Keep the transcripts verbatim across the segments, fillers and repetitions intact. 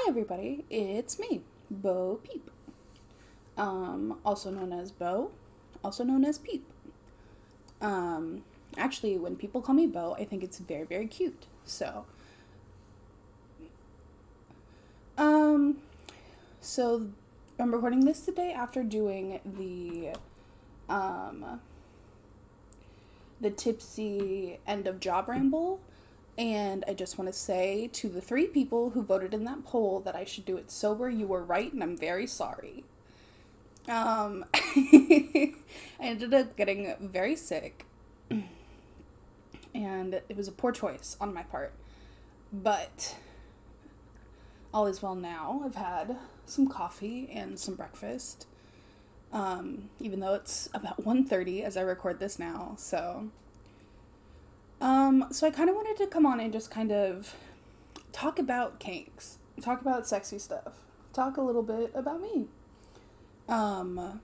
Hi everybody, it's me, Bo Peep. Um, also known as Bo, also known as Peep. Um, actually, when people call me Bo, I think it's very, very cute. So, um, so I'm recording this today after doing the, um, the tipsy end of job ramble. And I just want to say to the three people who voted in that poll that I should do it sober, you were right, and I'm very sorry. Um, I ended up getting very sick, and it was a poor choice on my part. But all is well now. I've had some coffee and some breakfast, um, even though it's about one thirty as I record this now, so... Um, so I kind of wanted to come on and just kind of talk about kinks, talk about sexy stuff, talk a little bit about me. Um,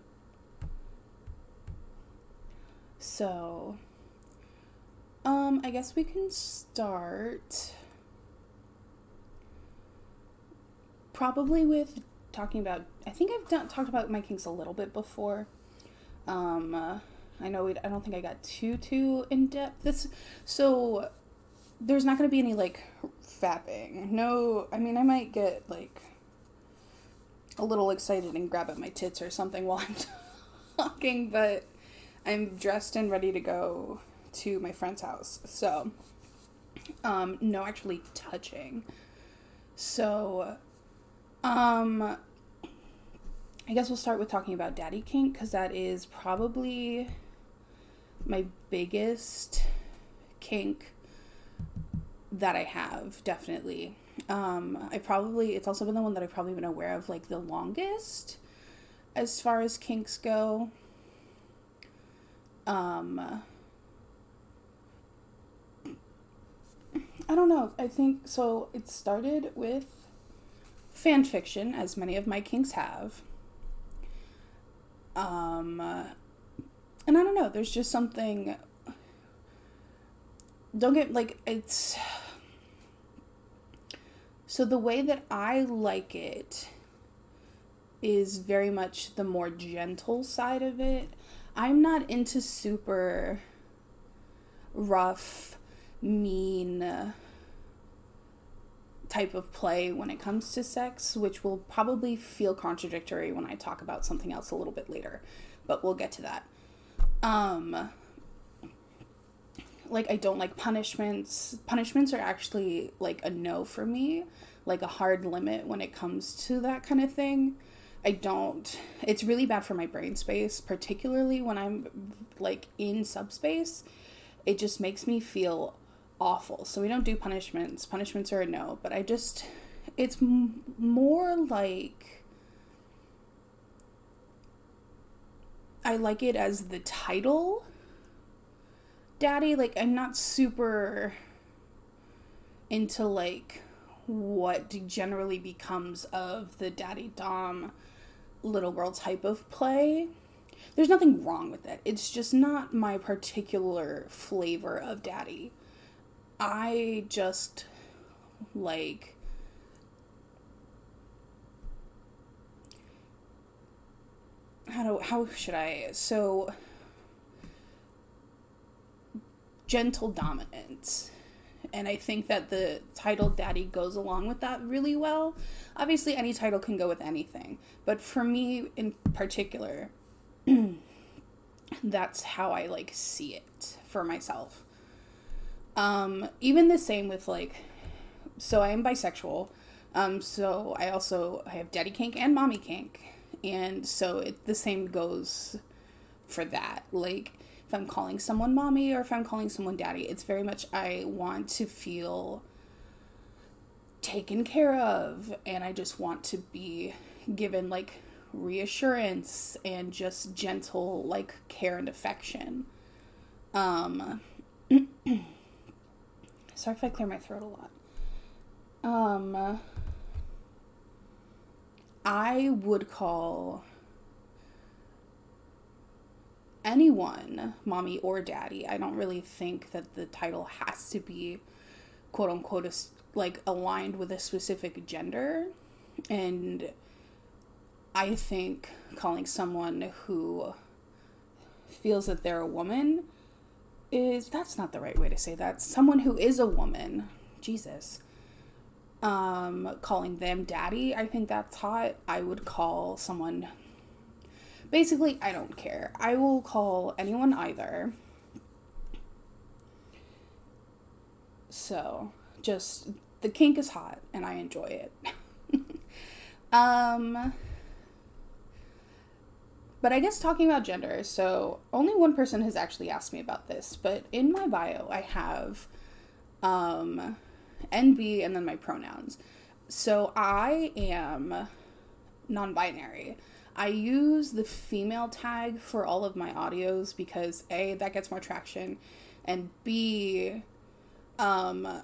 so, um, I guess we can start probably with talking about, I think I've done, talked about my kinks a little bit before. Um, uh, I know we, I don't think I got too, too in-depth. This, so, there's not going to be any, like, fapping. No, I mean, I might get, like, a little excited and grab at my tits or something while I'm talking, but I'm dressed and ready to go to my friend's house. So, um, no actually touching. So, um, I guess we'll start with talking about daddy kink, because that is probably my biggest kink that I have, definitely. Um, I probably, it's also been the one that I've probably been aware of, like, the longest as far as kinks go. Um, I don't know, I think, so it started with fan fiction, as many of my kinks have. Um, and I don't know, there's just something, don't get, like, it's, so the way that I like it is very much the more gentle side of it. I'm not into super rough, mean type of play when it comes to sex, which will probably feel contradictory when I talk about something else a little bit later, but we'll get to that. Um, like, I don't like punishments. Punishments are actually, like, a no for me, like a hard limit when it comes to that kind of thing. I don't, it's really bad for my brain space, particularly when I'm, like, in subspace. It just makes me feel awful. So we don't do punishments. Punishments are a no, but I just, it's m- more like, I like it as the title, daddy. Like, I'm not super into, like, what generally becomes of the daddy dom little girl type of play. There's nothing wrong with it. It's just not my particular flavor of daddy. I just, like, how do, how should I, so, gentle dominance, and I think that the title daddy goes along with that really well. Obviously, any title can go with anything, but for me in particular, that's how I, like, see it for myself. Um, even the same with, like, so I am bisexual, um, so I also, I have daddy kink and mommy kink, and so it, the same goes for that. Like, if I'm calling someone mommy or if I'm calling someone daddy, it's very much, I want to feel taken care of, and I just want to be given, like, reassurance and just gentle, like, care and affection. Um... Sorry if I clear my throat a lot. Um, I would call anyone mommy or daddy. I don't really think that the title has to be, quote unquote, like, aligned with a specific gender. And I think calling someone who feels that they're a woman is, that's not the right way to say that. Someone who is a woman, Jesus, um, calling them daddy, I think that's hot. I would call someone, basically, I don't care. I will call anyone either. So, just, the kink is hot, and I enjoy it. um... But I guess talking about gender, so only one person has actually asked me about this, but in my bio I have um, N B and then my pronouns. So I am non-binary. I use the female tag for all of my audios because A, that gets more traction, and B, um,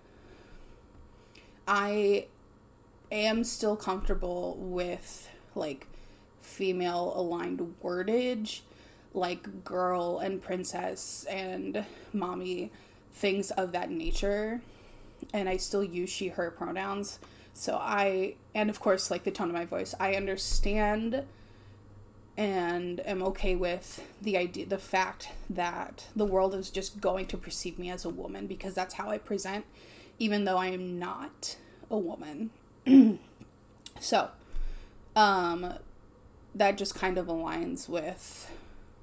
I am still comfortable with, like, female aligned wordage, like girl and princess and mommy, things of that nature, and I still use she, her pronouns. So I, and of course, like the tone of my voice, I understand and am okay with the idea, the fact that the world is just going to perceive me as a woman because that's how I present, even though I am not a woman. So, um, that just kind of aligns with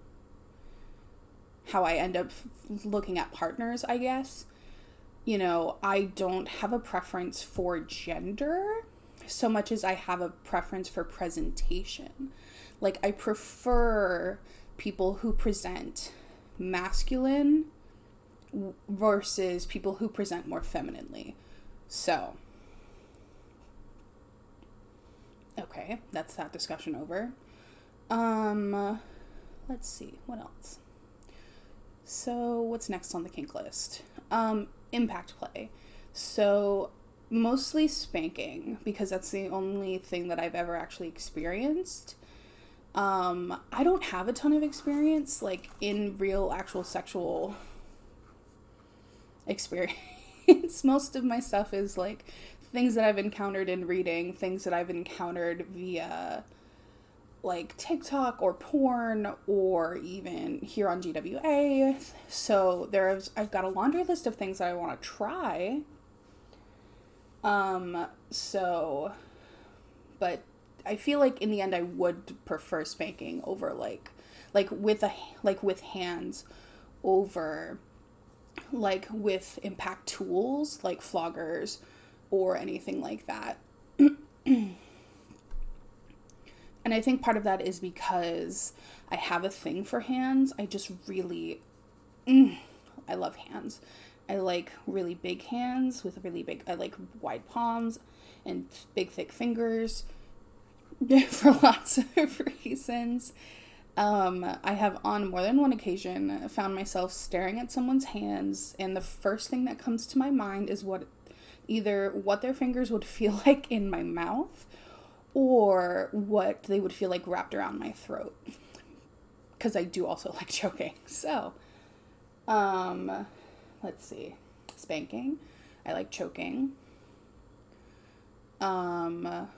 how I end up looking at partners, I guess. You know, I don't have a preference for gender so much as I have a preference for presentation. Like, I prefer people who present masculine versus people who present more femininely. So, okay, that's that discussion over. Um, let's see, what else? So, what's next on the kink list? Um, impact play. So, mostly spanking, because that's the only thing that I've ever actually experienced. Um, I don't have a ton of experience, like, in real, actual sexual experience. Most of my stuff is, like, things that I've encountered in reading, things that I've encountered via, like, TikTok or porn or even here on G W A. So there's, I've got a laundry list of things that I want to try. Um, so, but I feel like in the end I would prefer spanking over, like, like with a, like with hands over, like with impact tools, like floggers, or anything like that. And I think part of that is because I have a thing for hands. I just really, mm, I love hands. I like really big hands with really big, I like wide palms and big thick fingers for lots of reasons. Um, I have on more than one occasion found myself staring at someone's hands, and the first thing that comes to my mind is what either what their fingers would feel like in my mouth or what they would feel like wrapped around my throat. Because I do also like choking. So, um, let's see. Spanking. I like choking. Um,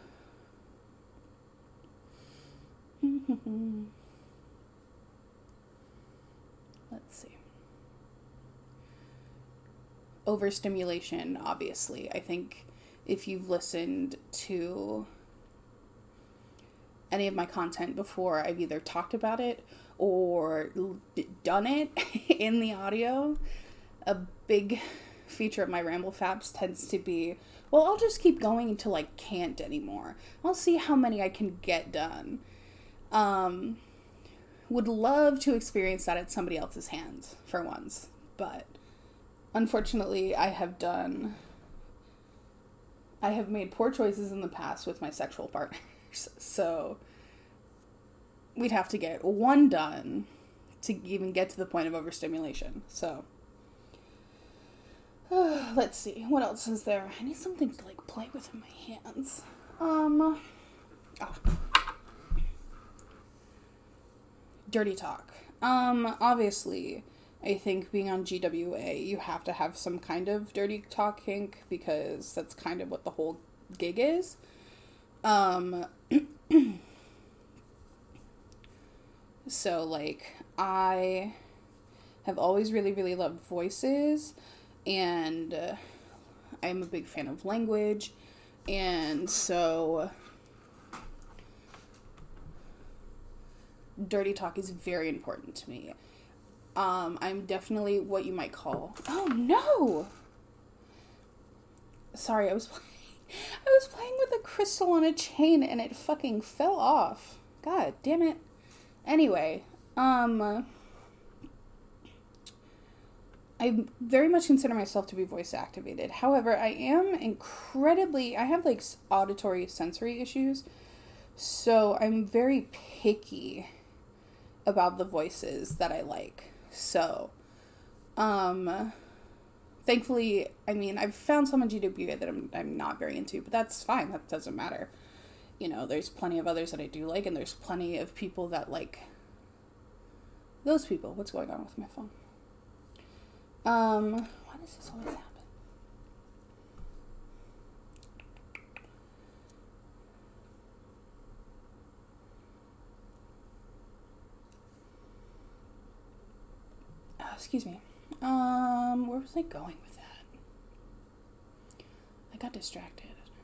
let's see. Overstimulation, obviously. I think if you've listened to any of my content before, I've either talked about it or done it in the audio. A big feature of my ramble faps tends to be, well, I'll just keep going until I can't anymore. I'll see how many I can get done. Um, would love to experience that at somebody else's hands for once, but unfortunately, I have done, I have made poor choices in the past with my sexual partners, so we'd have to get one done to even get to the point of overstimulation. So, uh, let's see, what else is there? I need something to, like, play with in my hands. Um, oh. Dirty talk. Um, obviously, I think being on G W A, you have to have some kind of dirty talk kink because that's kind of what the whole gig is. Um, so, like, I have always really, really loved voices, and uh, I'm a big fan of language, and so dirty talk is very important to me. Um, I'm definitely what you might call... Oh, no! Sorry, I was playing... I was playing with a crystal on a chain, and it fucking fell off. God damn it. Anyway, um... I very much consider myself to be voice activated. However, I am incredibly... I have, like, auditory sensory issues, so I'm very picky about the voices that I like. So, um, thankfully, I mean, I've found some on G W A that I'm, I'm not very into, but that's fine. That doesn't matter. You know, there's plenty of others that I do like, and there's plenty of people that like those people. What's going on with my phone? Um, why does this always happen? Excuse me. Um, where was I going with that? I got distracted.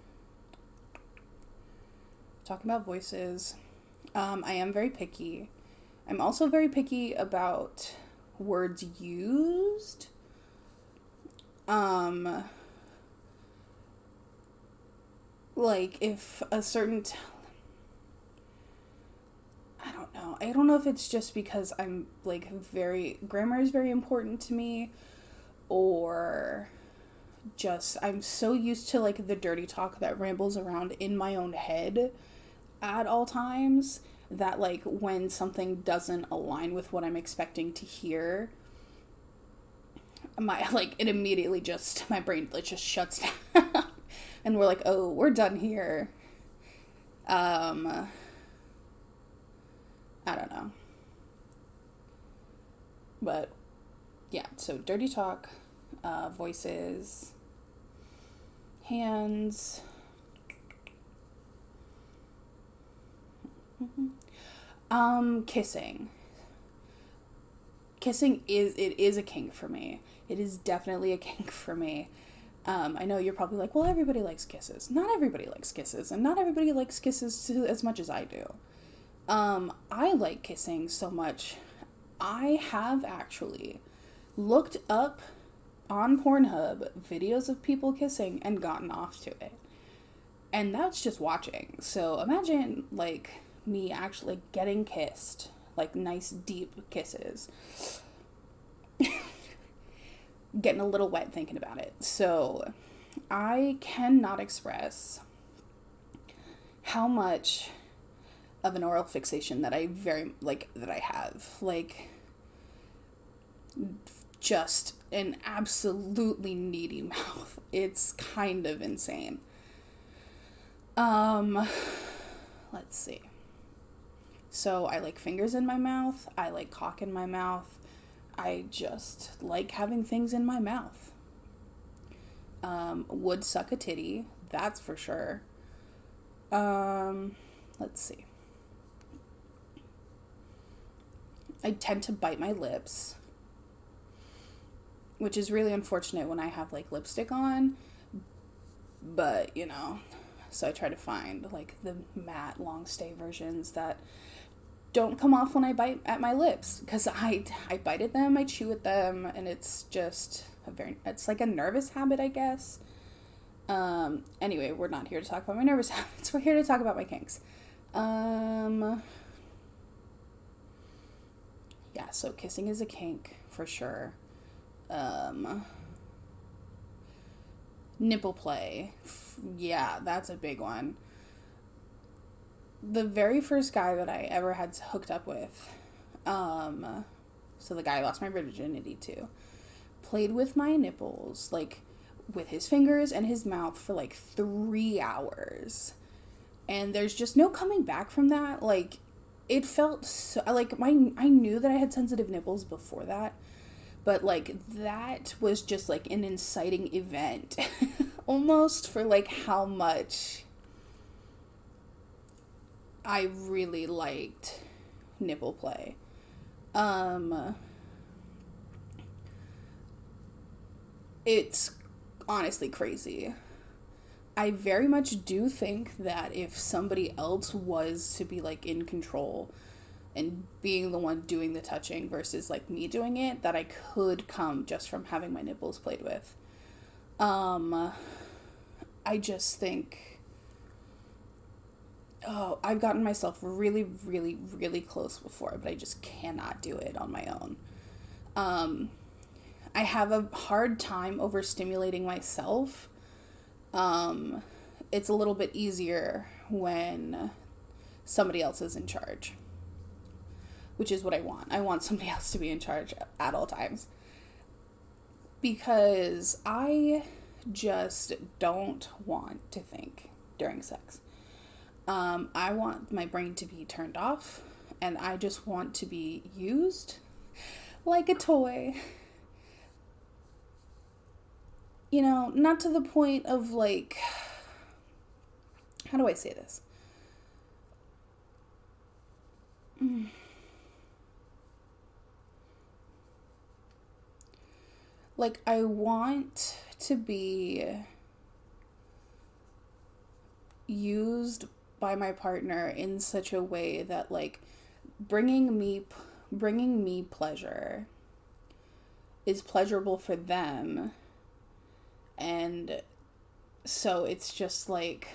Talking about voices. Um, I am very picky. I'm also very picky about words used. Um, like if a certain... T- I don't know. I don't know if it's just because I'm, like, very... Grammar is very important to me, or just I'm so used to, like, the dirty talk that rambles around in my own head at all times that, like, when something doesn't align with what I'm expecting to hear, my, like, it immediately just... My brain, like, just shuts down. And we're like, oh, we're done here. Um... I don't know. But, yeah, so dirty talk, uh, voices, hands, um, kissing. Kissing is, it is a kink for me. It is definitely a kink for me. Um, I know you're probably like, well, everybody likes kisses. Not everybody likes kisses, and not everybody likes kisses as much as I do. Um, I like kissing so much. I have actually looked up on Pornhub videos of people kissing and gotten off to it. And that's just watching. So imagine, like, me actually getting kissed. Like, nice, deep kisses. Getting a little wet thinking about it. So, I cannot express how much of an oral fixation that I very, like, that I have. Like, just an absolutely needy mouth. It's kind of insane. Um, let's see. So, I like fingers in my mouth. I like cock in my mouth. I just like having things in my mouth. Um, would suck a titty. That's for sure. Um, let's see. I tend to bite my lips, which is really unfortunate when I have, like, lipstick on, but, you know, so I try to find, like, the matte, long-stay versions that don't come off when I bite at my lips, because I, I bite at them, I chew at them, and it's just a very, it's like a nervous habit, I guess. Um, anyway, we're not here to talk about my nervous habits, we're here to talk about my kinks. Um... Yeah, so kissing is a kink, for sure. Um, nipple play. Yeah, that's a big one. The very first guy that I ever had hooked up with, um, so the guy I lost my virginity to, played with my nipples, like, with his fingers and his mouth for, like, three hours. And there's just no coming back from that, like... It felt so, like, my, I knew that I had sensitive nipples before that, but, like, that was just, like, an inciting event, almost, for, like, how much I really liked nipple play. Um, it's honestly crazy. I very much do think that if somebody else was to be, like, in control and being the one doing the touching versus, like, me doing it, that I could come just from having my nipples played with. Um, I just think, oh, I've gotten myself really, really, really close before, but I just cannot do it on my own. Um, I have a hard time overstimulating myself. Um, it's a little bit easier when somebody else is in charge, which is what I want. I want somebody else to be in charge at all times, because I just don't want to think during sex. Um, I want my brain to be turned off, and I just want to be used like a toy. You know, not to the point of, like, how do I say this? Mm. Like, I want to be used by my partner in such a way that, like, bringing me, bringing me pleasure is pleasurable for them. And so it's just, like,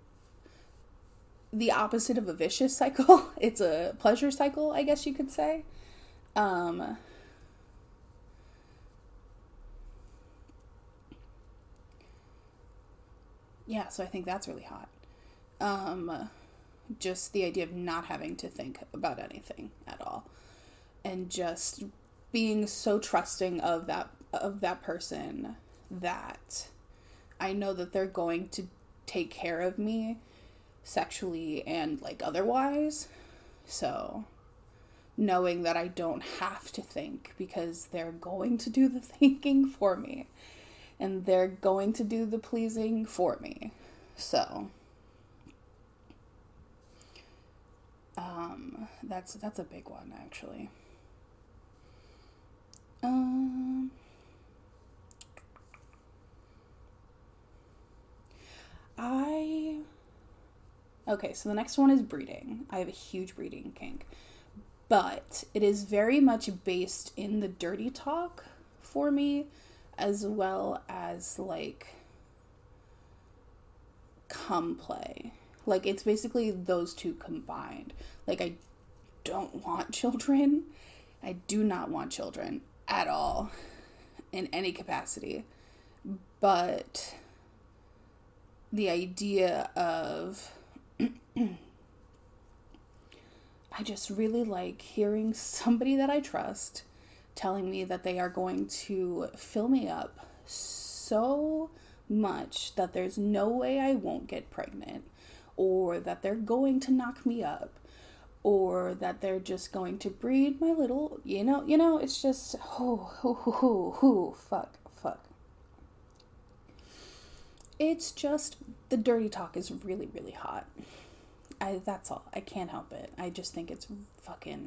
the opposite of a vicious cycle. It's a pleasure cycle, I guess you could say. Um, yeah, so I think that's really hot. Um, just the idea of not having to think about anything at all. And just being so trusting of that, of that person that I know that they're going to take care of me sexually and, like, otherwise. So knowing that I don't have to think, because they're going to do the thinking for me and they're going to do the pleasing for me. So um that's that's a big one, actually. Um I, okay, so the next one is breeding. I have a huge breeding kink, but it is very much based in the dirty talk for me, as well as, like, cum play. Like, it's basically those two combined. Like, I don't want children. I do not want children at all in any capacity, but the idea of I just really like hearing somebody that I trust telling me that they are going to fill me up so much that there's no way I won't get pregnant, or that they're going to knock me up, or that they're just going to breed my little, you know, you know, it's just, oh, oh, oh, oh, oh fuck, fuck. It's just, the dirty talk is really, really hot. I, that's all. I can't help it. I just think it's fucking,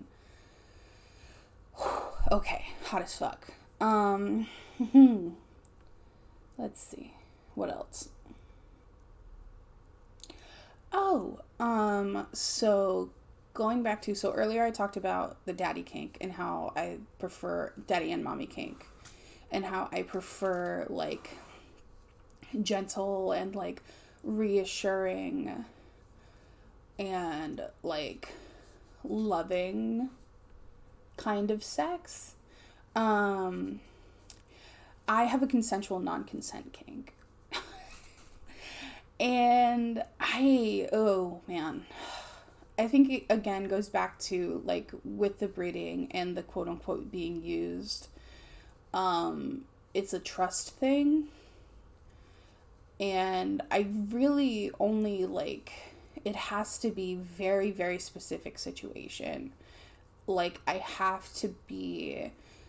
okay, hot as fuck. Um, let's see. What else? Oh, um, so going back to, so earlier I talked about the daddy kink and how I prefer daddy and mommy kink, and how I prefer, like, gentle and, like, reassuring and, like, loving kind of sex. Um, I have a consensual non-consent kink. And I, oh man, I think it again goes back to, like, with the breeding and the quote unquote being used. Um, it's a trust thing. And I really only, like, it has to be very, very specific situation. Like, I have to be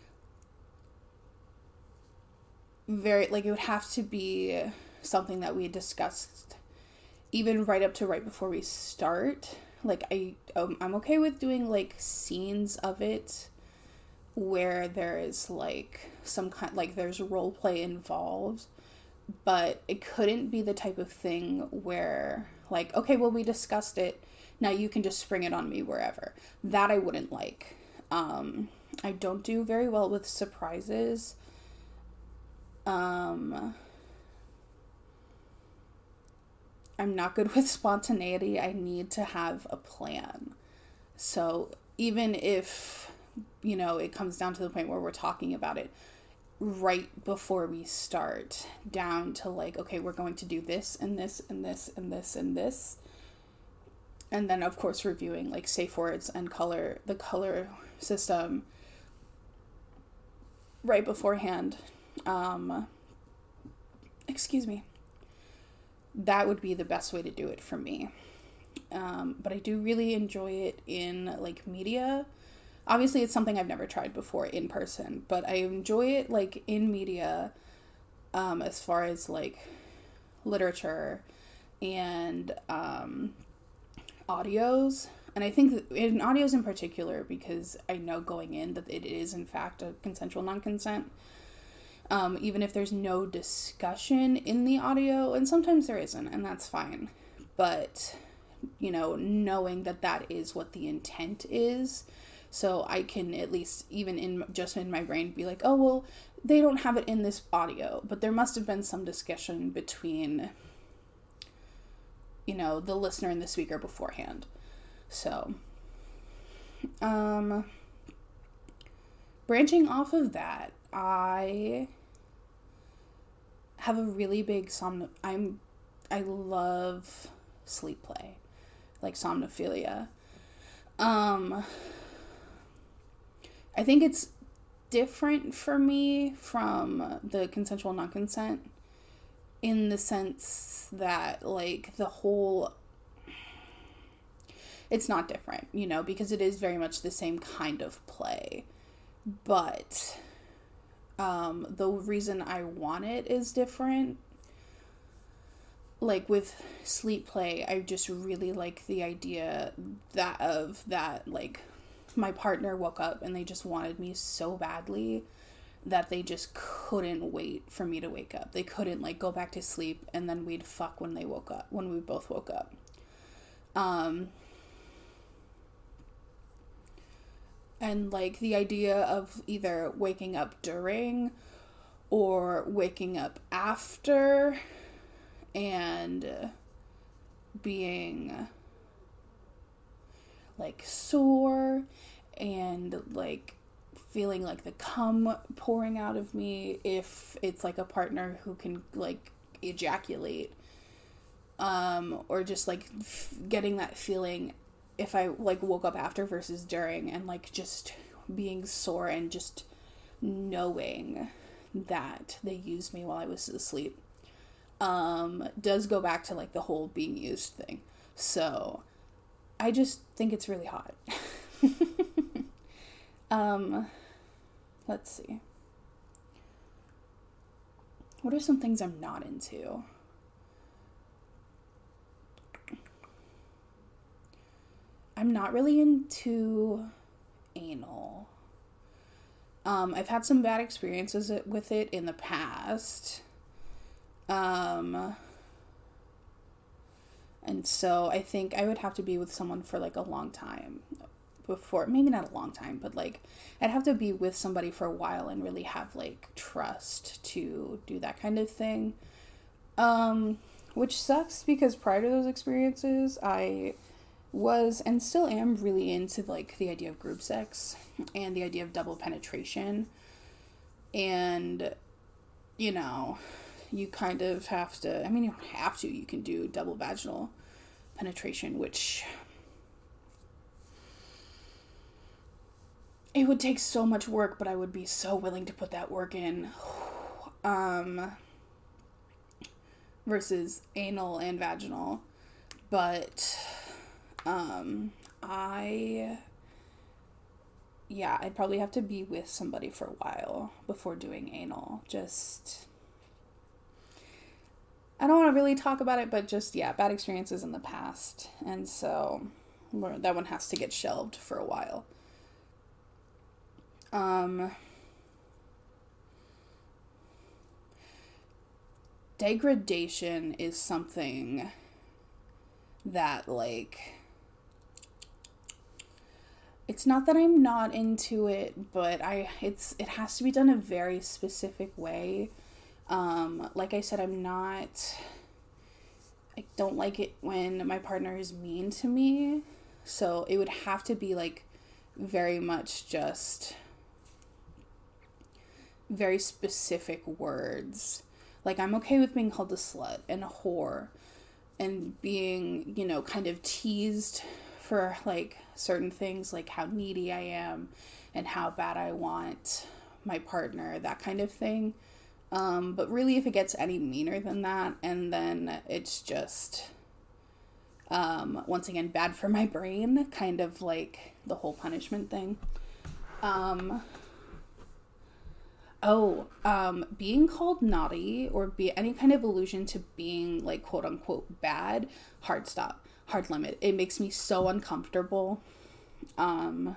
very, like, it would have to be something that we discussed even right up to right before we start. like I um, I'm okay with doing like scenes of it where there is like some kind, like there's role play involved, but it couldn't be the type of thing where like, okay, well, we discussed it, now you can just spring it on me wherever. That I wouldn't like. um I don't do very well with surprises. um I'm not good with spontaneity. I need to have a plan. So even if, you know, it comes down to the point where we're talking about it right before we start, down to like, okay, we're going to do this and this and this and this and this. And then, of course, reviewing like safe words and color, the color system right beforehand. Um, excuse me. That would be the best way to do it for me. Um, but I do really enjoy it in like media. Obviously, it's something I've never tried before in person, but I enjoy it like in media, um, as far as like literature and um, audios. And I think that in audios in particular, because I know going in that it is in fact a consensual non-consent. Um, even if there's no discussion in the audio, and sometimes there isn't, and that's fine. But, you know, knowing that that is what the intent is, so I can at least, even in just in my brain, be like, oh, well, they don't have it in this audio, but there must have been some discussion between, you know, the listener and the speaker beforehand. So, um, branching off of that, I have a really big somn. I'm, I love sleep play, like somnophilia. Um, I think it's different for me from the consensual non-consent in the sense that like the whole, it's not different, you know, because it is very much the same kind of play, but um, the reason I want it is different. Like with sleep play, I just really like the idea that of that, like, my partner woke up and they just wanted me so badly that they just couldn't wait for me to wake up. They couldn't, like, go back to sleep and then we'd fuck when they woke up, when we both woke up. Um, and, like, the idea of either waking up during or waking up after and being, like, sore and, like, feeling like the cum pouring out of me if it's, like, a partner who can, like, ejaculate. Um, or just, like, f- getting that feeling if I, like, woke up after versus during, and, like, just being sore and just knowing that they used me while I was asleep. Um, does go back to, like, the whole being used thing. So, I just think it's really hot. um, let's see. What are some things I'm not into? I'm not really into anal. Um, I've had some bad experiences with it in the past. Um, and so I think I would have to be with someone for, like, a long time before, maybe not a long time, but, like, I'd have to be with somebody for a while and really have, like, trust to do that kind of thing. Um, which sucks because prior to those experiences, I was and still am really into, like, the idea of group sex and the idea of double penetration. And, you know, you kind of have to, I mean, you don't have to, you can do double vaginal penetration, which it would take so much work, but I would be so willing to put that work in. Um, versus anal and vaginal. But, um, I, yeah, I'd probably have to be with somebody for a while before doing anal. Just, I don't want to really talk about it, but just, yeah, bad experiences in the past. And so, that one has to get shelved for a while. Um, degradation is something that, like, it's not that I'm not into it, but I it's it has to be done a very specific way. Um, like I said, I'm not, I don't like it when my partner is mean to me. So it would have to be like very much just very specific words. Like, I'm okay with being called a slut and a whore and being, you know, kind of teased for like certain things, like how needy I am and how bad I want my partner, that kind of thing. Um, but really, if it gets any meaner than that, and then it's just, um, once again, bad for my brain, kind of like the whole punishment thing. Um, oh, um, being called naughty or be any kind of allusion to being like quote unquote bad, hard stop, hard limit. It makes me so uncomfortable. Um,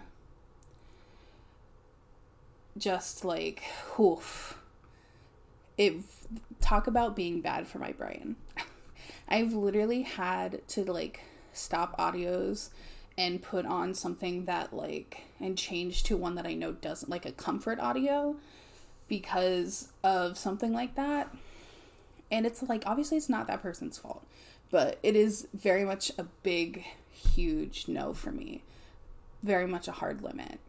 just like, oof. It, talk about being bad for my brain. I've literally had to like stop audios and put on something that like, and change to one that I know doesn't, like a comfort audio, because of something like that. And it's like, obviously it's not that person's fault, but it is very much a big, huge no for me. Very much a hard limit.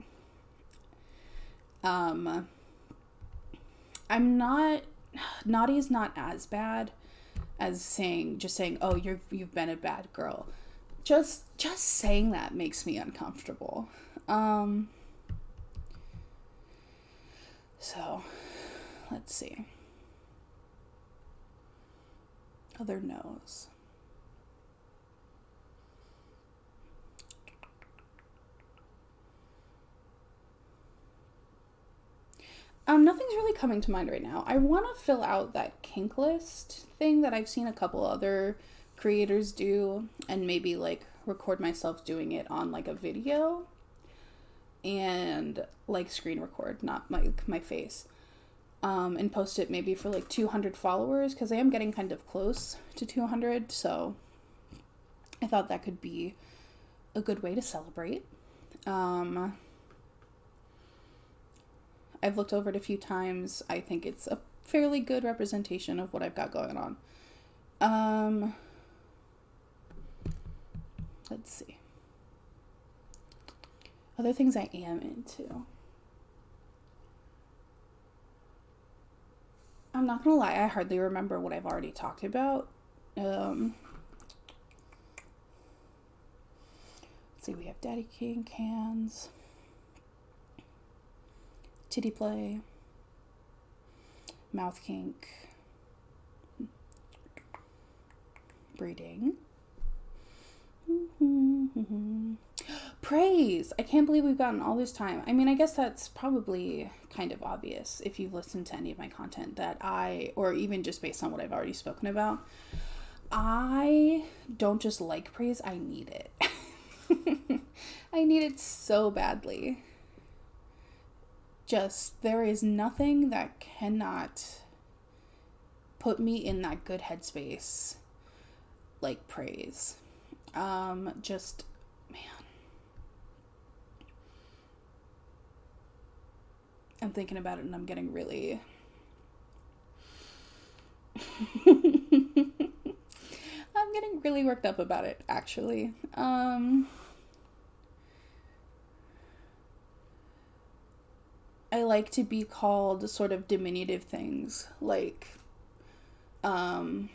Um, I'm not, naughty is not as bad as saying, just saying, oh, you're, you've been a bad girl. Just, just saying that makes me uncomfortable. Um, so, let's see. Other no's. Um, nothing's really coming to mind right now. I want to fill out that kink list thing that I've seen a couple other creators do, and maybe like record myself doing it on like a video and like screen record, not my my face, um, and post it maybe for like two hundred followers, because I am getting kind of close to two hundred, so I thought that could be a good way to celebrate. Um... I've looked over it a few times. I think it's a fairly good representation of what I've got going on. Um, let's see. Other things I am into. I'm not gonna lie, I hardly remember what I've already talked about. Um, let's see, we have Daddy King cans. Titty play, mouth kink, breeding, praise. I can't believe we've gotten all this time. I mean, I guess that's probably kind of obvious if you've listened to any of my content, that I, or even just based on what I've already spoken about, I don't just like praise, I need it. I need it so badly. Just, there is nothing that cannot put me in that good headspace like praise. Um, just, man. I'm thinking about it and I'm getting really... I'm getting really worked up about it, actually. Um... I like to be called sort of diminutive things, like, um,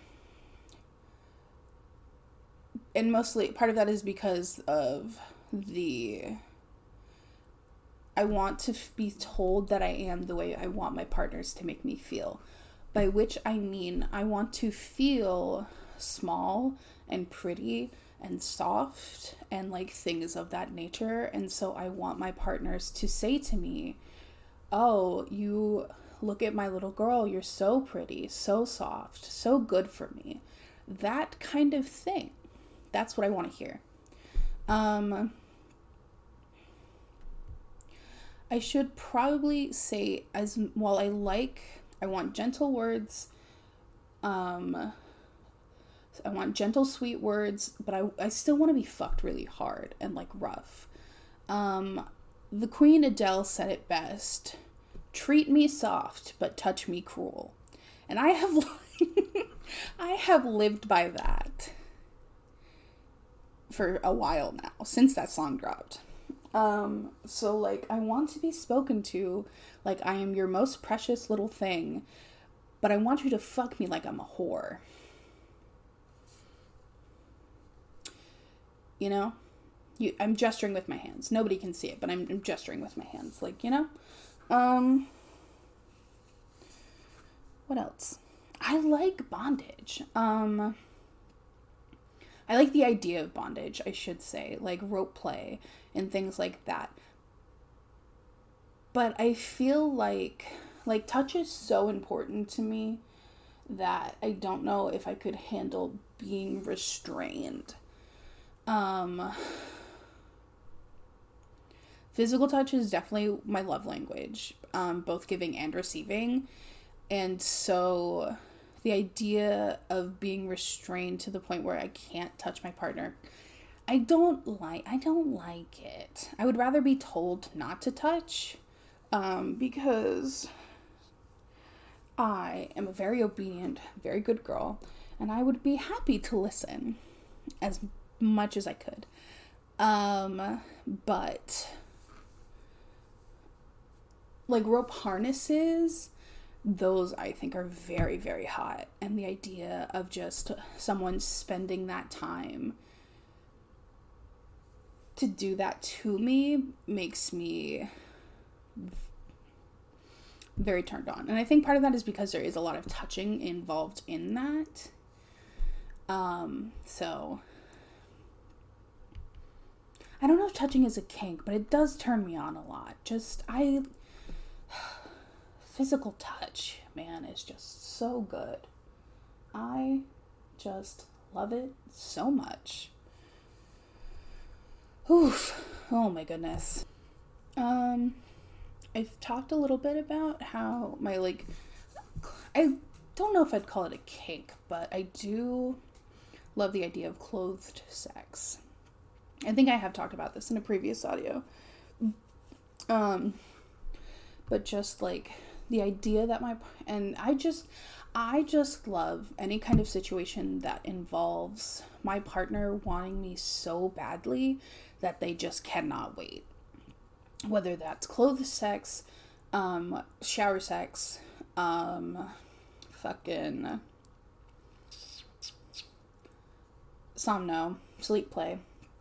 and mostly, part of that is because of the, I want to be told that I am the way I want my partners to make me feel, by which I mean, I want to feel small and pretty and soft and like things of that nature, and so I want my partners to say to me, oh, you look at my little girl, you're so pretty, so soft, so good for me. That kind of thing. That's what I want to hear. Um, I should probably say, as while I like, I want gentle words, um, I want gentle, sweet words, but I, I still want to be fucked really hard and, like, rough. Um, the Queen Adele said it best. Treat me soft, but touch me cruel. And I have, I have lived by that for a while now, since that song dropped. Um, so, like, I want to be spoken to like I am your most precious little thing, but I want you to fuck me like I'm a whore. You know? You, I'm gesturing with my hands. Nobody can see it, but I'm, I'm gesturing with my hands. Like, you know? Um, what else? I like bondage. Um, I like the idea of bondage, I should say. Like rope play and things like that. But I feel like, like, touch is so important to me that I don't know if I could handle being restrained. Um... Physical touch is definitely my love language, um, both giving and receiving. And so the idea of being restrained to the point where I can't touch my partner, I don't like, I don't like it. I would rather be told not to touch, um, because I am a very obedient, very good girl, and I would be happy to listen as much as I could. Um, but... like rope harnesses, those I think are very, very hot. And the idea of just someone spending that time to do that to me makes me very turned on. And I think part of that is because there is a lot of touching involved in that. Um, so I don't know if touching is a kink, but it does turn me on a lot. Just, I... physical touch, man, is just so good. I just love it so much. Oof. Oh my goodness. Um, I've talked a little bit about how my, like, I don't know if I'd call it a kink, but I do love the idea of clothed sex. I think I have talked about this in a previous audio. Um, but just, like, the idea that my, and I just, I just love any kind of situation that involves my partner wanting me so badly that they just cannot wait. Whether that's clothes sex, um, shower sex, um, fucking somno, sleep play.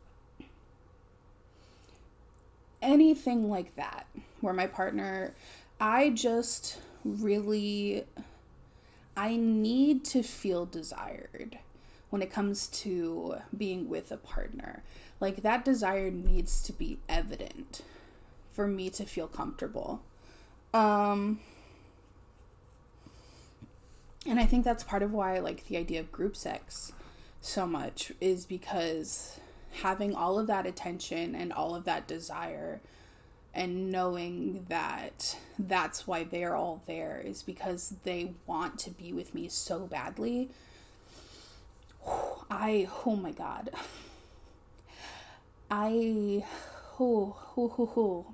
Anything like that, where my partner... I just really, I need to feel desired when it comes to being with a partner. Like, that desire needs to be evident for me to feel comfortable. Um, and I think that's part of why I like the idea of group sex so much, is because having all of that attention and all of that desire, and knowing that that's why they're all there, is because they want to be with me so badly. I, oh my God. I, oh, oh, oh, oh.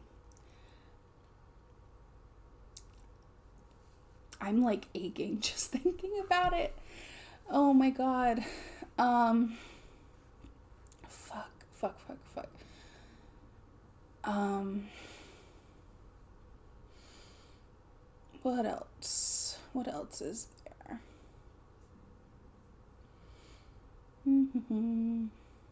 I'm like aching just thinking about it. Oh my God. Um, fuck, fuck, fuck, fuck. Um... What else? What else is there? Mm-hmm.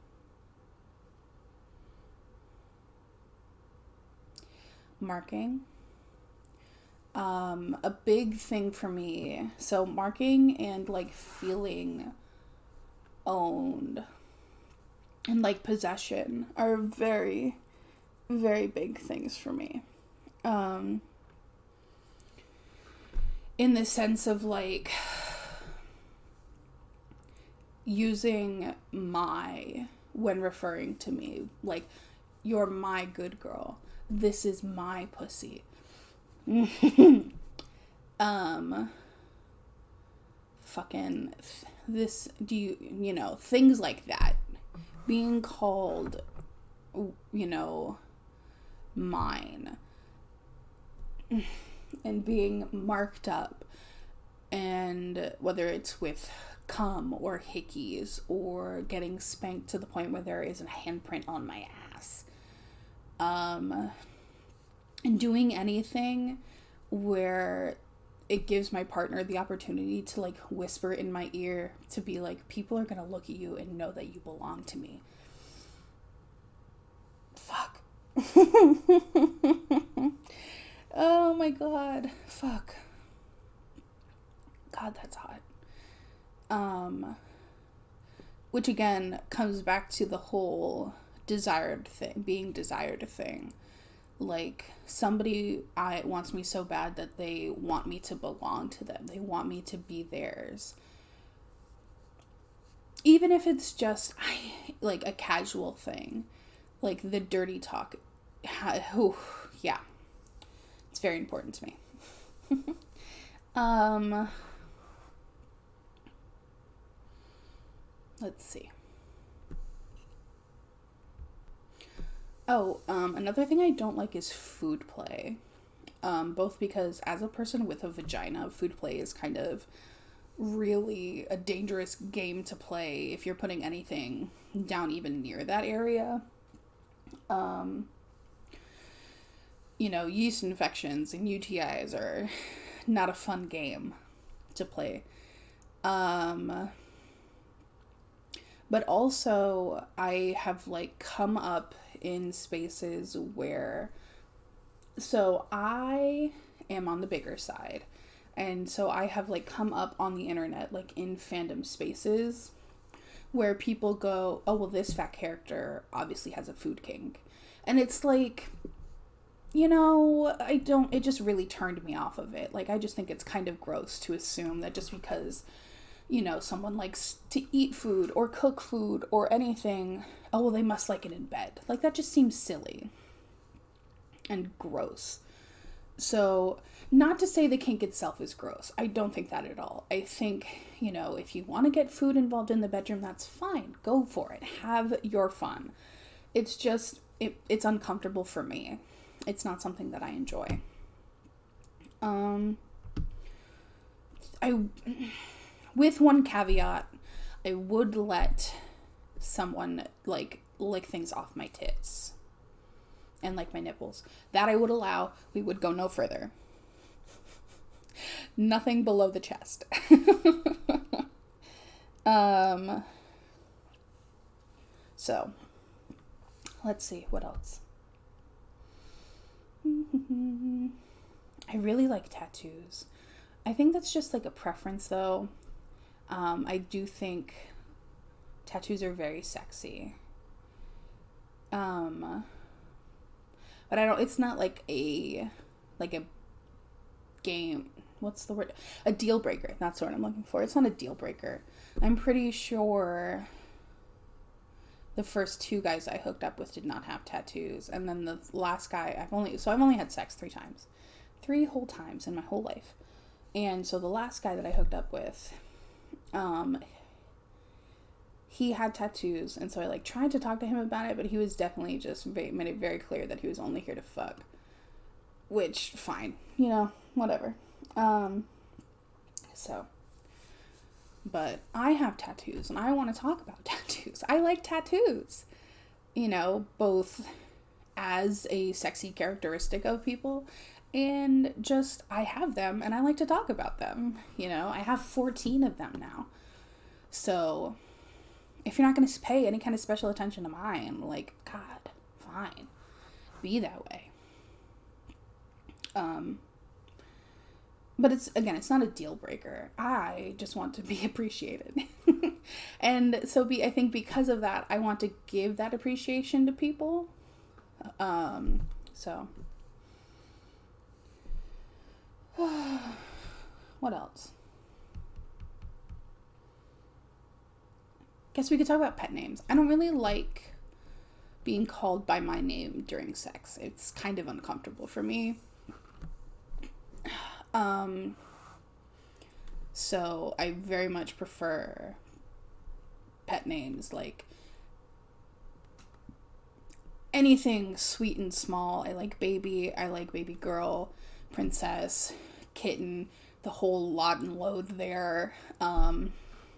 Marking. Um, a big thing for me. So marking and like feeling owned and like possession are very, very big things for me. Um... In the sense of, like, using my when referring to me. Like, you're my good girl. This is my pussy. um, fucking, this, do you, you know, things like that. Being called, you know, mine. And being marked up. And whether it's with cum or hickeys or getting spanked to the point where there is a handprint on my ass. Um, and doing anything where it gives my partner the opportunity to, like, whisper in my ear to be like, people are gonna look at you and know that you belong to me. Fuck. Oh my god. Fuck. God, that's hot. Um, which again comes back to the whole desired thing, being desired thing. Like, somebody I wants me so bad that they want me to belong to them. They want me to be theirs. Even if it's just like a casual thing, like the dirty talk. Oh, yeah, it's very important to me. um. Let's see. Oh, um, another thing I don't like is food play. Um, both because as a person with a vagina, food play is kind of really a dangerous game to play if you're putting anything down even near that area. Um, you know, yeast infections and U T Is are not a fun game to play. Um... But also, I have, like, come up in spaces where, so I am on the bigger side, and so I have, like, come up on the internet, like, in fandom spaces, where people go, oh, well, this fat character obviously has a food kink, and it's like, you know, I don't, it just really turned me off of it. Like, I just think it's kind of gross to assume that just because, you know, someone likes to eat food or cook food or anything, oh, well, they must like it in bed. Like, that just seems silly and gross. So, not to say the kink itself is gross. I don't think that at all. I think, you know, if you want to get food involved in the bedroom, that's fine. Go for it. Have your fun. It's just, it, it's uncomfortable for me. It's not something that I enjoy. Um, I... With one caveat, I would let someone, like, lick things off my tits. And, like, my nipples. That I would allow. We would go no further. Nothing below the chest. um. So. Let's see. What else? I really like tattoos. I think that's just, like, a preference, though. Um, I do think tattoos are very sexy. Um, but I don't, it's not like a, like a game, what's the word? A deal breaker. That's what I'm looking for. It's not a deal breaker. I'm pretty sure the first two guys I hooked up with did not have tattoos. And then the last guy, I've only, so I've only had sex three times. Three whole times in my whole life. And so the last guy that I hooked up with, um, he had tattoos, and so I, like, tried to talk to him about it, but he was definitely just very, made it very clear that he was only here to fuck. Which, fine. You know, whatever. Um, so. But I have tattoos, and I want to talk about tattoos. I like tattoos. You know, both as a sexy characteristic of people, and just, I have them, and I like to talk about them. You know, I have fourteen of them now. So, if you're not going to pay any kind of special attention to mine, like, God, fine. Be that way. Um, but it's, again, it's not a deal breaker. I just want to be appreciated. And so, be I think because of that, I want to give that appreciation to people. Um, so... What else? guess we could talk about pet names. I don't really like being called by my name during sex. It's kind of uncomfortable for me. Um, so I very much prefer pet names, like anything sweet and small. I like baby, I like baby girl, princess, kitten, the whole lot and load there. Um,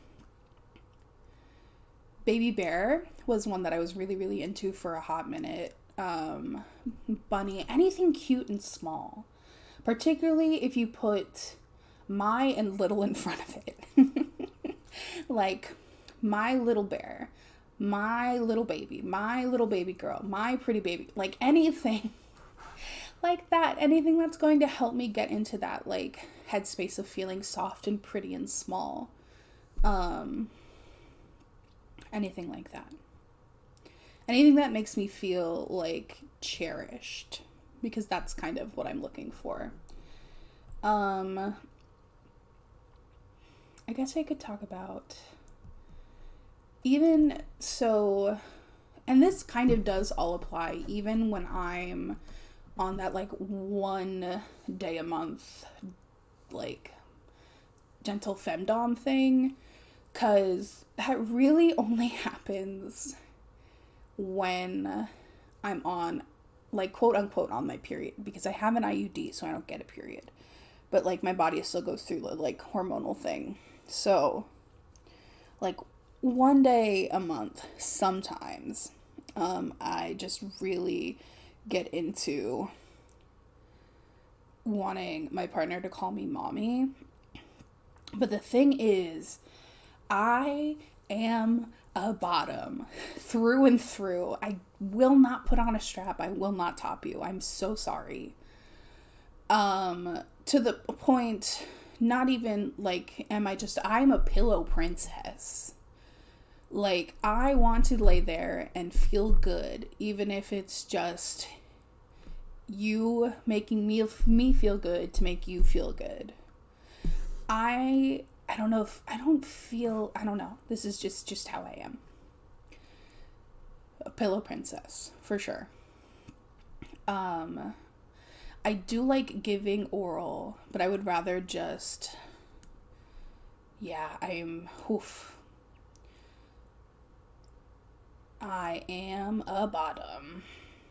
baby bear was one that I was really, really into for a hot minute. Um, bunny, anything cute and small. Particularly if you put my and little in front of it. Like, my little bear, my little baby, my little baby girl, my pretty baby. Like, anything like that. Anything that's going to help me get into that, like, headspace of feeling soft and pretty and small. Um, anything like that. Anything that makes me feel, like, cherished. Because that's kind of what I'm looking for. Um, I guess I could talk about, even so, and this kind of does all apply, even when I'm on that, like, one day a month, like, gentle femdom thing, because that really only happens when I'm on, like, quote unquote, on my period, because I have an I U D, so I don't get a period, but, like, my body still goes through the, like, hormonal thing. So, like, one day a month, sometimes, um, I just really get into wanting my partner to call me mommy. But the thing is, I am a bottom through and through. I will not put on a strap. I will not top you. I'm so sorry. Um, to the point, not even, like, am I just, I'm a pillow princess. Like, I want to lay there and feel good, even if it's just you making me, me feel good to make you feel good. I, I don't know if, I don't feel, I don't know. This is just, just how I am. A pillow princess, for sure. Um, I do like giving oral, but I would rather just, yeah, I'm, oof. I am a bottom.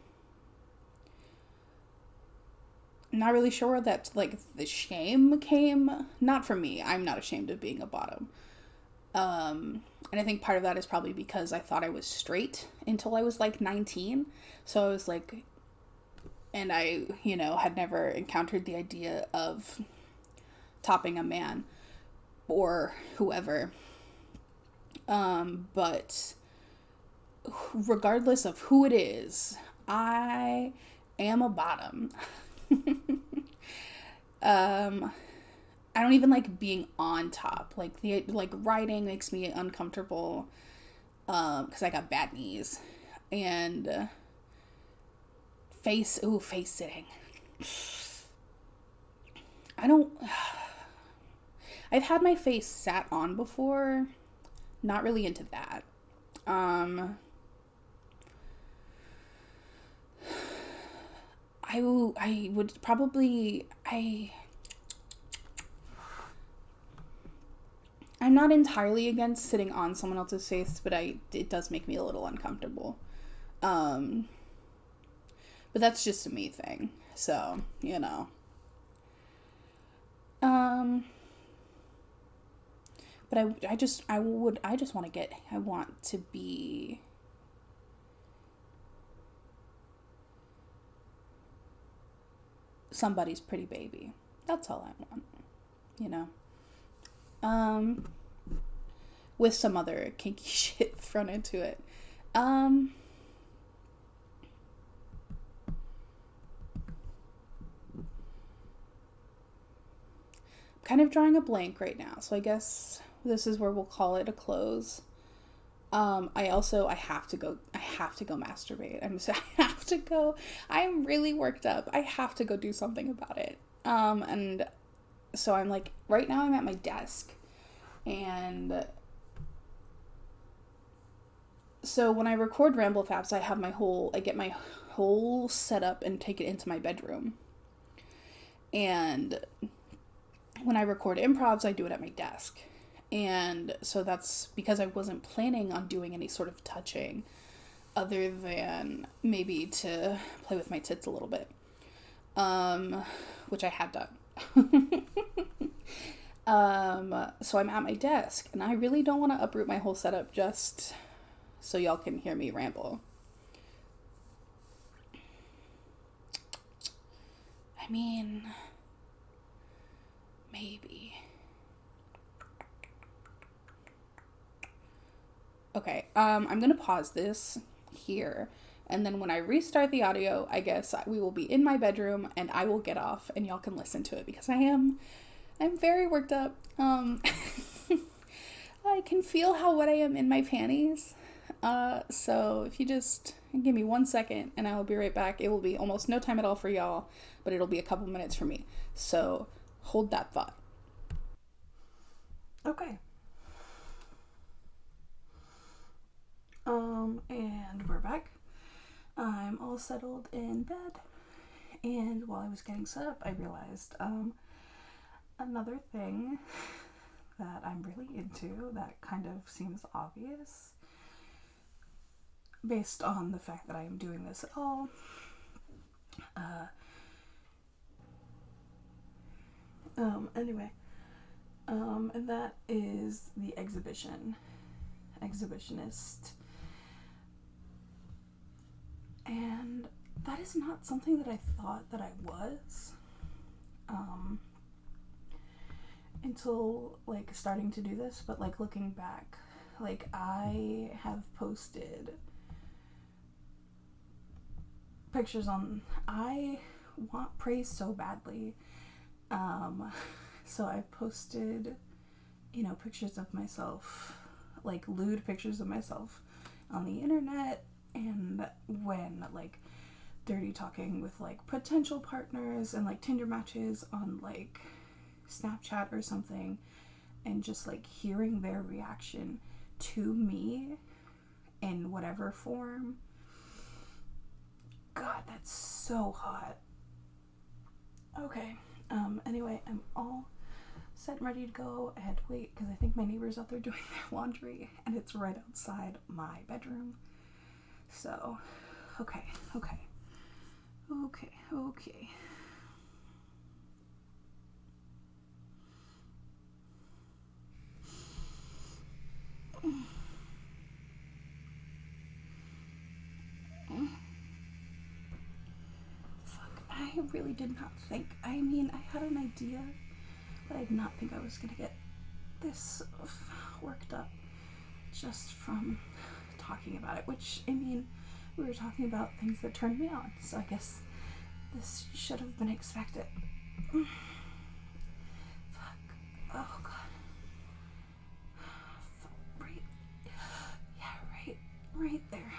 Not really sure where that, like, the shame came. Not from me. I'm not ashamed of being a bottom. Um, and I think part of that is probably because I thought I was straight until I was, like, nineteen. So I was, like, and I, you know, had never encountered the idea of topping a man or whoever. Um, but regardless of who it is, I am a bottom. um, I don't even like being on top. Like, the like riding makes me uncomfortable. Um, because I got bad knees. And uh, face, ooh, face sitting. I don't. I've had my face sat on before. Not really into that. Um. I, I would probably, I, I'm not entirely against sitting on someone else's face, but I, it does make me a little uncomfortable. Um, but that's just a me thing. So, you know. Um, but I, I just, I would, I just want to get, I want to be somebody's pretty baby. That's all I want, you know. Um, with some other kinky shit thrown into it. Um, I'm kind of drawing a blank right now, so I guess this is where we'll call it a close. Um, I also, I have to go, I have to go masturbate. I'm so, I have to go, I'm really worked up. I have to go do something about it. Um, and so I'm like, right now I'm at my desk and so when I record Ramble Fabs, I have my whole, I get my whole setup and take it into my bedroom. And when I record improvs, I do it at my desk. And so that's because I wasn't planning on doing any sort of touching other than maybe to play with my tits a little bit. Um, which I have done. um, so I'm at my desk and I really don't want to uproot my whole setup just so y'all can hear me ramble. I mean, maybe. Okay, um, I'm gonna pause this here, and then when I restart the audio, I guess we will be in my bedroom, and I will get off, and y'all can listen to it, because I am, I'm very worked up. Um, I can feel how wet I am in my panties, uh, so if you just give me one second, and I will be right back. It will be almost no time at all for y'all, but it'll be a couple minutes for me, so hold that thought. Okay. Um, and we're back. I'm all settled in bed, and while I was getting set up, I realized, um, another thing that I'm really into that kind of seems obvious, based on the fact that I am doing this at all, uh, um, anyway, um, and that is the exhibition, exhibitionist. And that is not something that I thought that I was, um, until, like, starting to do this, but, like, looking back, like, I have posted pictures on, I want praise so badly, um, so I've posted, you know, pictures of myself, like, lewd pictures of myself on the internet, and when, like, dirty talking with, like, potential partners and, like, Tinder matches on, like, Snapchat or something, and just, like, hearing their reaction to me in whatever form. God, that's so hot. Okay, um, anyway, I'm all set and ready to go. I had to wait because I think my neighbor's out there doing their laundry, and it's right outside my bedroom. So, okay, okay, okay, okay. Fuck, I really did not think, I mean, I had an idea, but I did not think I was gonna get this worked up just from talking about it, which, I mean, we were talking about things that turned me on, so I guess this should have been expected. Fuck. Oh, God. Fuck. Right. Yeah, right. Right there.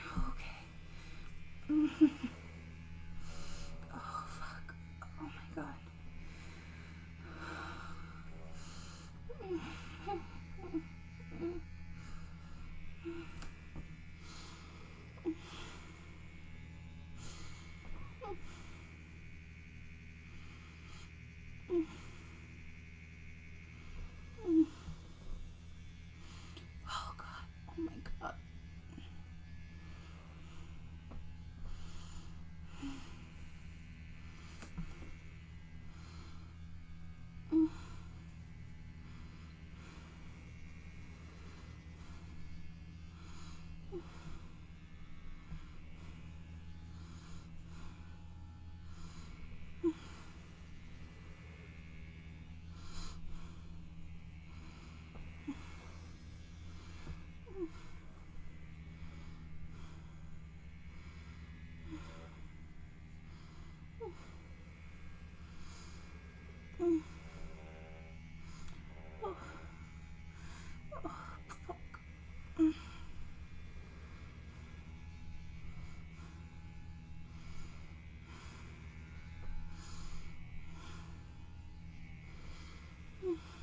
Okay. Oh, fuck. Oh, my God. Oh, God. Oh, my God.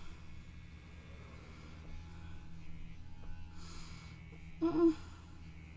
Mm-mm.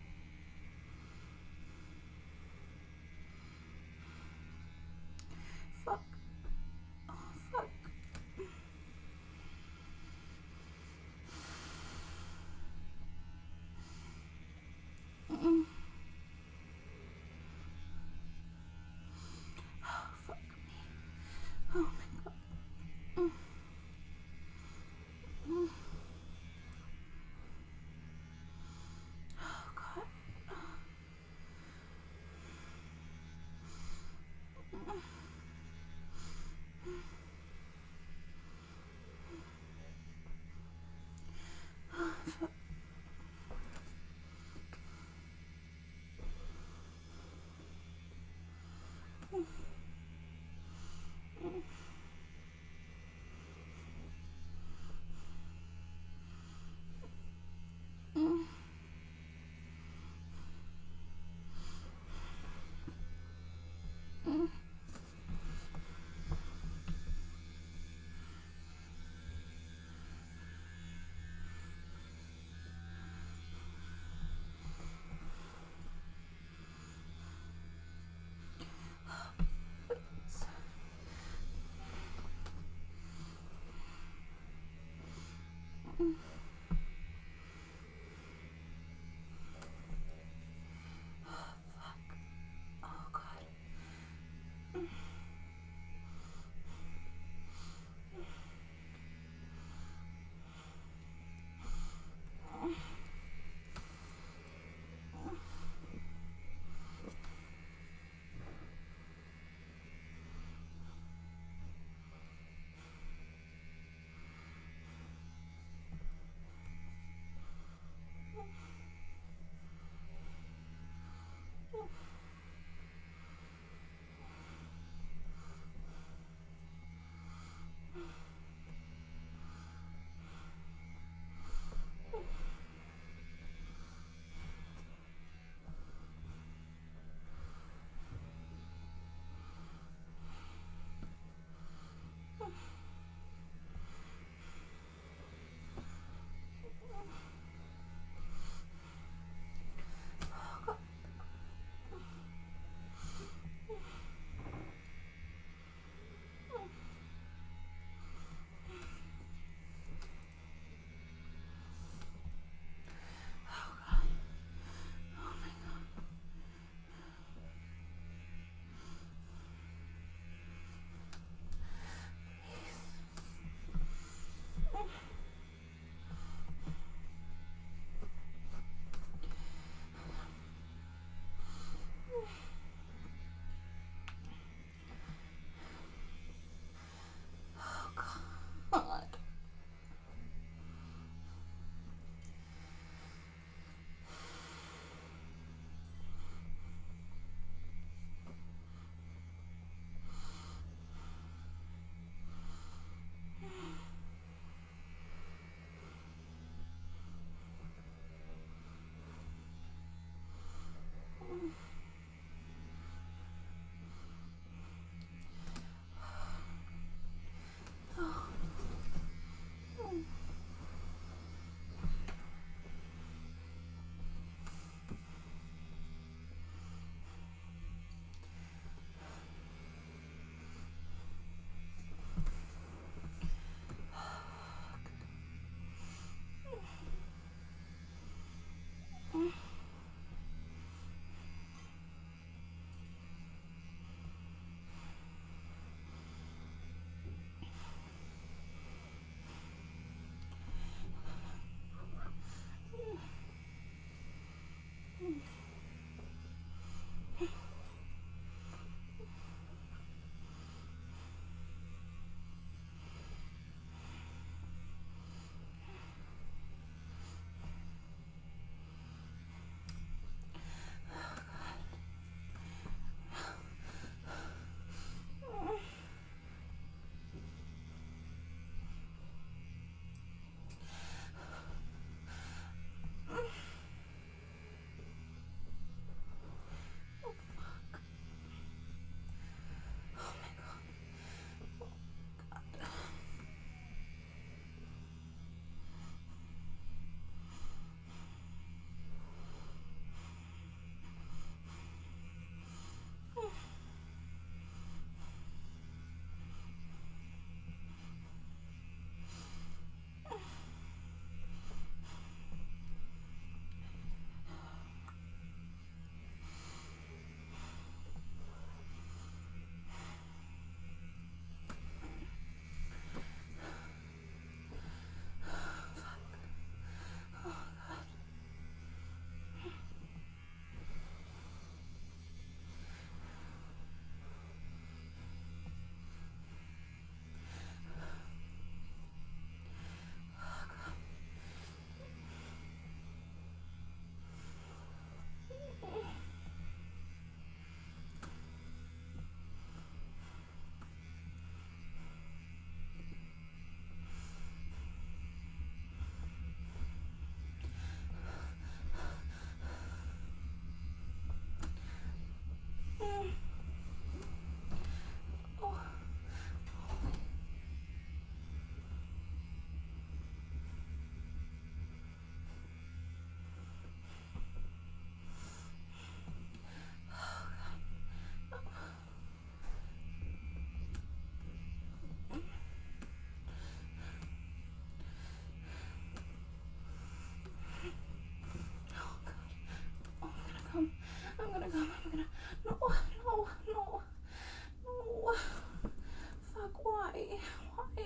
I'm gonna come. I'm gonna. No, no, no, no. Fuck, why? Why?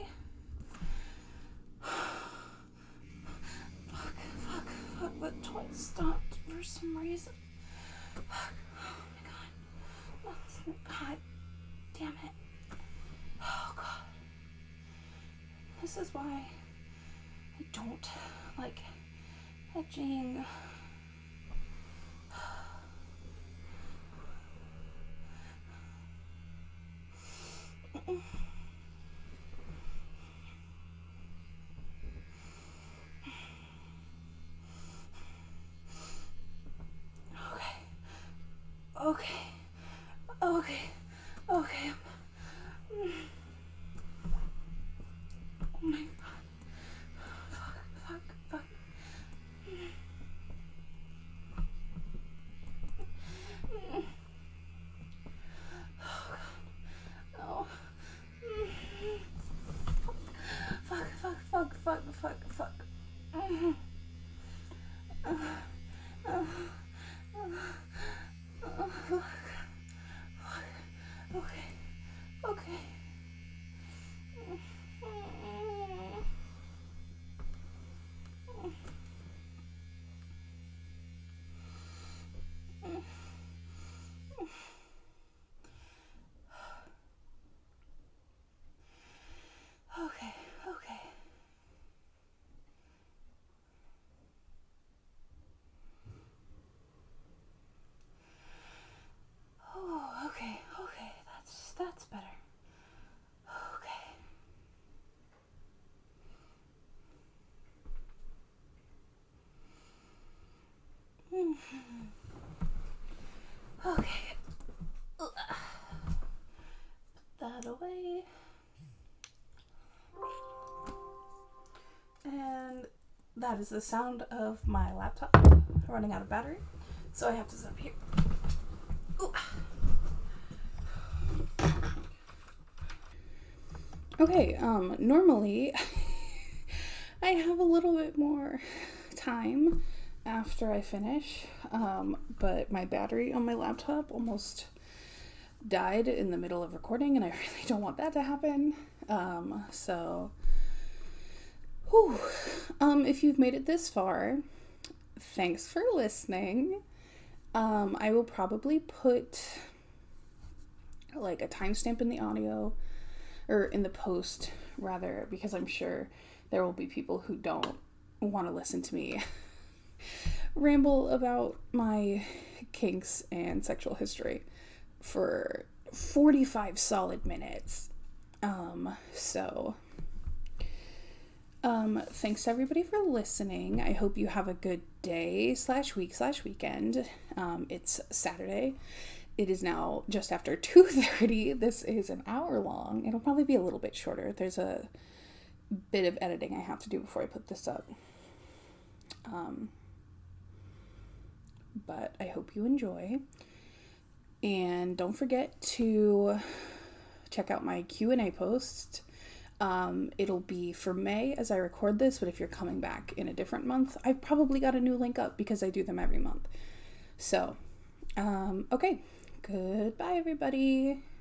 Fuck, fuck, fuck. The toy stopped for some reason. Fuck. Oh my god. God damn it. Oh god. This is why I don't like edging. Okay. Okay. Okay. Oh my god. Fuck, fuck, fuck. Oh god. Oh. Fuck, fuck, fuck, fuck, fuck, fuck. Uh, uh, uh, uh, fuck. Fuck. Okay. Okay. Okay, okay. Oh, okay, okay. That's that's better. Okay. Okay. Put that away. And that is the sound of my laptop running out of battery. So I have to set up here. Ooh. Okay, um, normally I have a little bit more time after I finish, um, but my battery on my laptop almost died in the middle of recording, and I really don't want that to happen. Um, so, whew. Um, if you've made it this far, thanks for listening. Um, I will probably put like a timestamp in the audio, or in the post rather, because I'm sure there will be people who don't want to listen to me ramble about my kinks and sexual history for forty-five solid minutes. Um, so, um, thanks to everybody for listening. I hope you have a good day slash week slash weekend. Um, it's Saturday. It is now just after two thirty. This is an hour long. It'll probably be a little bit shorter. There's a bit of editing I have to do before I put this up. Um, but I hope you enjoy. And don't forget to check out my Q and A post. Um, it'll be for May as I record this, but if you're coming back in a different month, I've probably got a new link up because I do them every month. So, um, okay. Goodbye, everybody.